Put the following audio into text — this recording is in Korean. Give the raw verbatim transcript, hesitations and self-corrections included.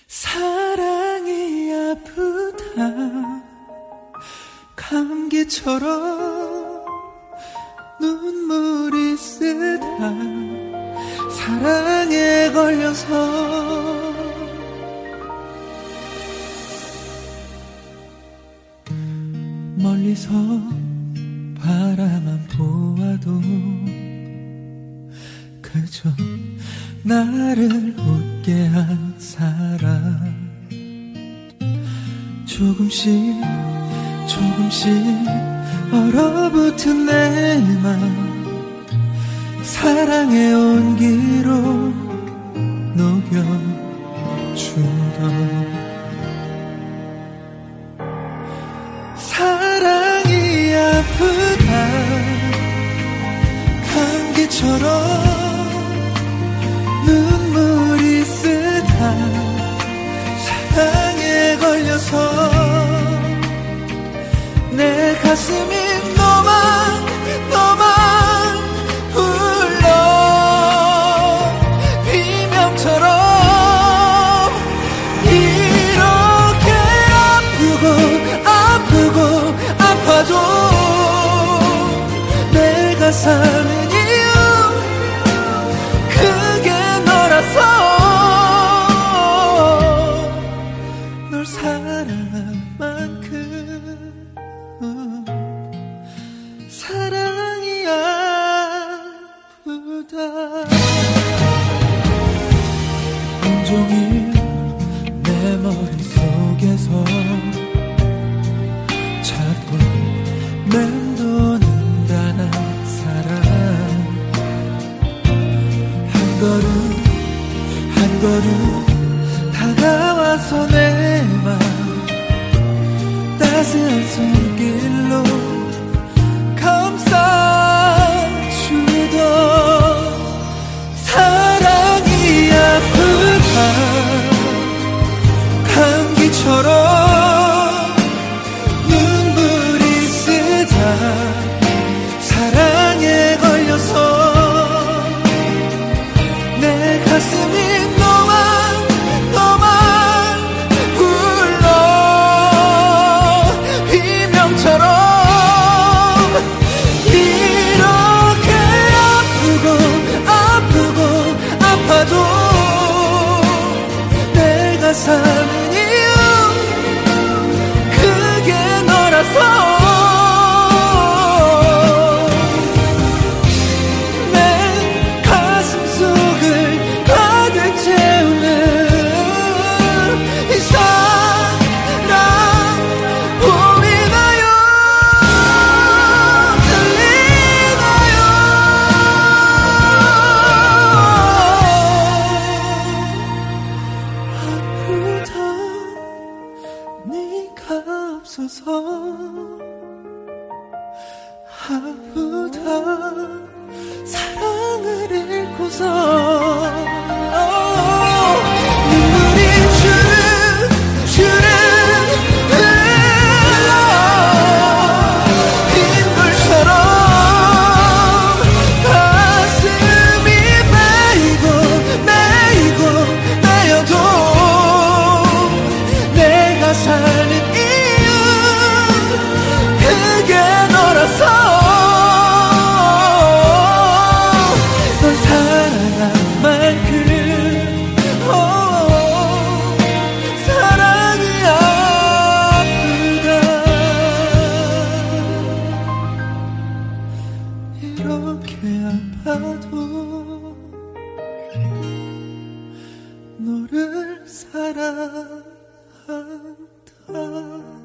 사랑이 아프다 감기처럼 눈물이 쓰다 사랑에 걸려서 멀리서 바라만 보아도 그저 나를 웃게 한 사람 조금씩 조금씩 얼어붙은 내 맘 사랑의 온기로 녹여주던 사랑이 아프다 감기처럼 눈물이 쓰다 사랑에 걸려서 내 가슴이 너만 너만 울려 비명처럼 이렇게 아프고 아프고 아파도 내가 사는 이유 그게 너라서 널 사랑한 만큼 사랑이 아프다 온종일 내 머릿속에서 자꾸 맴도는 단 한 사람 한 걸음 한 걸음 다가와서 내 맘 따스한 손길로 감싸주던 사랑이 아프다 감기처럼 눈물이 쓰다 사랑에 걸려서 내 가슴이 너만 너만 울려 비명처럼 이렇게 아프고 아프고 아파도 내가 사는 이유 그게 너라서 내 가슴 속을 가득 채우는 이 사랑 보이나요 들리나요 아프다 네가 없어서 아프다 사랑을 잃고서 눈물이 주르 주르 흘러 빗물처럼 가슴이 메이고 메이고 메여도 내가 사는 이유 그게 너라서 널 사랑한 만큼 오, 사랑이 아프다 이렇게 아파도 너를 사랑한다